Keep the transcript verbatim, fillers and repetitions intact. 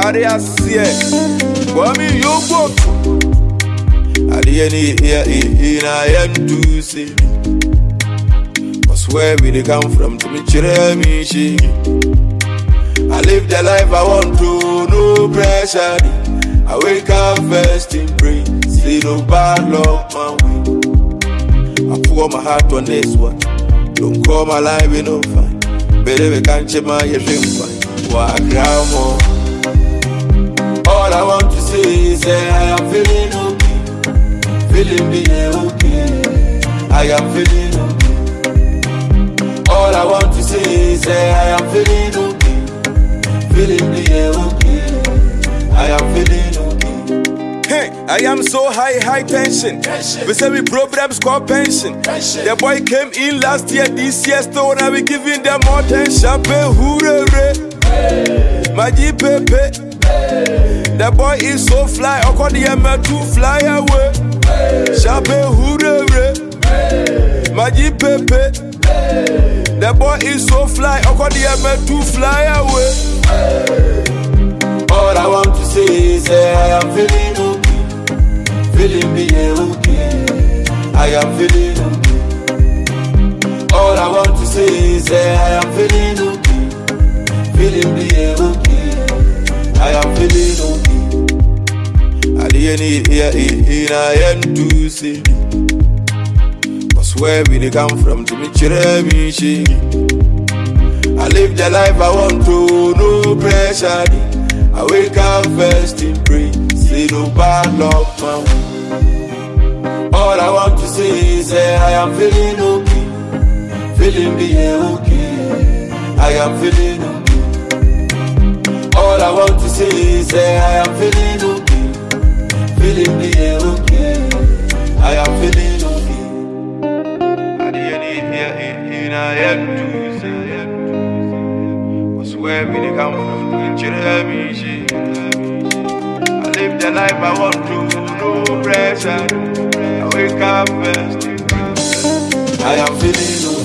Wariasie, Wami Yogo. At the end in I am to see. Cause where we they come from to me me she. I live the life I want to, no pressure. I wake up first in prayer, see no bad luck my way. I pour my heart on this one. Don't call my life in no fine. Better we can't check my dream fine. Walk around more. All I want to say is that I am feeling okay. Feeling me okay. I am feeling okay. All I want to say is that I am feeling okay. Feeling me okay. I am feeling okay. Hey, I am so high, high tension. tension. We say we problems call pension. pension. The boy came in last year, this year still now we giving them more attention. Pay hure, Maji pepe. The boy is so fly, I call the M to fly away. Chape hure, Maji pepe. The boy is so fly, I call the M to fly away. All I want to say is that I am feeling okay. Feeling me okay. I am feeling okay. All I want to say is that I am feeling okay. Feeling me okay. I am feeling okay. At the end in I am to see. Cause where we they come from to me me she. I live the life I want to, no pressure. I wake up first in prayer, see no bad luck my way. All I want to say is that I am feeling okay. Feeling me okay. I am feeling okay. All I want to say is that I am feeling okay. Feeling me okay. I am feeling okay. At the end in I am to say. Where we they come from to me she. I live the life I want to, no pressure. I wake up first. I am feeling